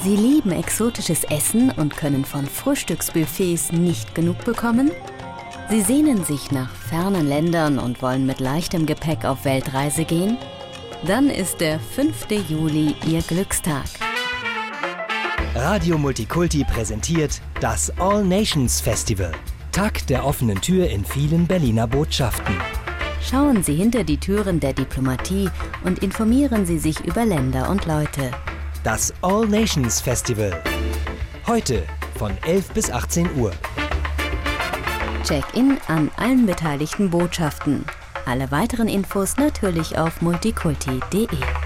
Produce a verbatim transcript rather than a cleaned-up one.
Sie lieben exotisches Essen und können von Frühstücksbuffets nicht genug bekommen? Sie sehnen sich nach fernen Ländern und wollen mit leichtem Gepäck auf Weltreise gehen? Dann ist der fünfte Juli Ihr Glückstag. Radio Multikulti präsentiert das All Nations Festival. Tag der offenen Tür in vielen Berliner Botschaften. Schauen Sie hinter die Türen der Diplomatie und informieren Sie sich über Länder und Leute. Das All Nations Festival. Heute von elf bis achtzehn Uhr. Check-in an allen beteiligten Botschaften. Alle weiteren Infos natürlich auf multikulti punkt de.